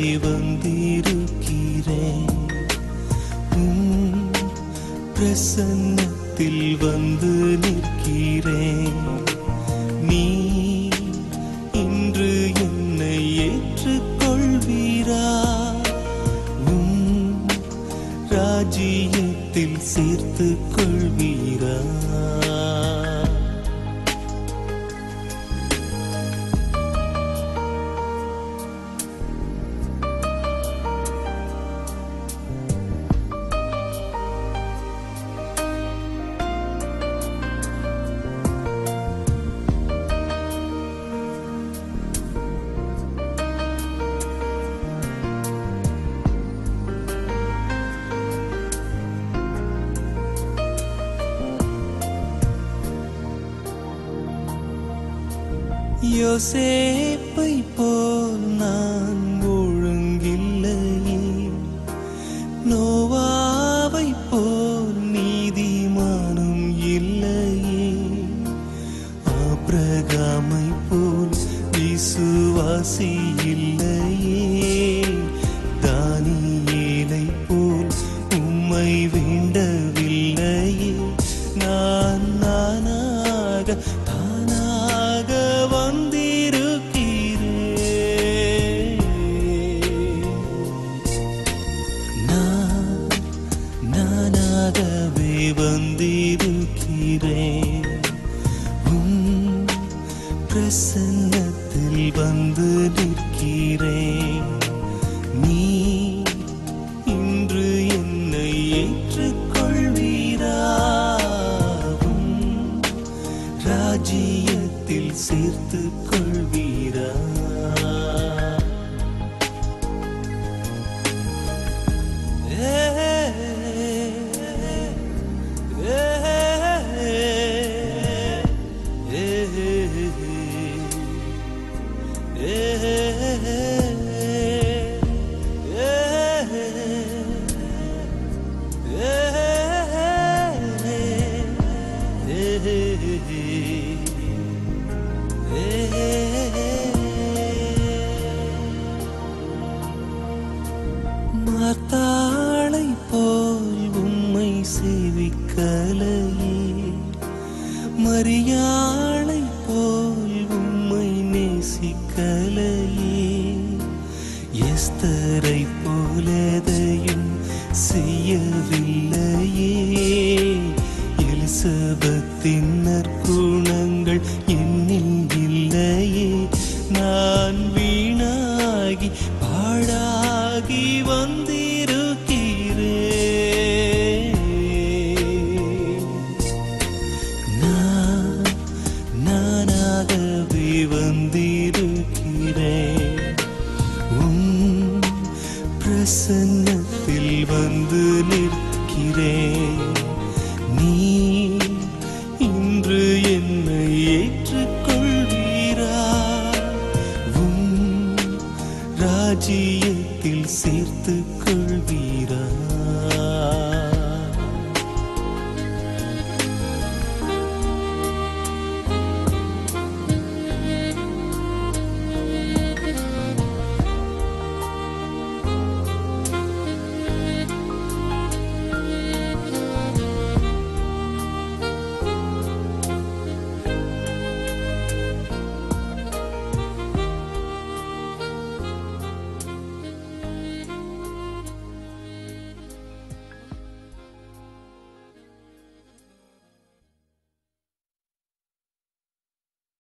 வந்திருக்கிறேன். பிரசன்னத்தில் வந்து நிற்கிறேன். நீ இன்று என்னை ஏற்றுக்கொள்வீரா? ராஜ்யத்தில் சேர்த்து கொள்வீரா? யோசேப்பை போல் நான் ஒழுங்கில்லையே, நோவாவை போல் நீதிமானும் இல்லையே, ஆபிரகாமை போல் விசுவாசி இல்லையே, தானியேலை போல் உம்மை வேண்டவில்லையே. நான் நானாக வந்திருக்கிறேன். நானாகவே வந்திருக்கிறேன். பிரசன்னத்தில் வந்து நிற்கிறேன். நீ இன்று என்னை ஏற்றுக்கொள்வீரா? ராஜ்யத்தில் சேர்த்து கொள்வீரா? மார்த்தாளை போல் உம்மை சேவிக்கலையே, மரியாளை போல் உம்மை நேசிக்கலையே, எஸ்தரை போலதையும் செய்யவில்லையே, எலிசபெத்தின் நற்குணங்கள் என்னில் இல்லையே. நான் வீணாகி பாழாகி வந்திருக்கிறேன். நானாகவே வந்திருக்கிறேன்.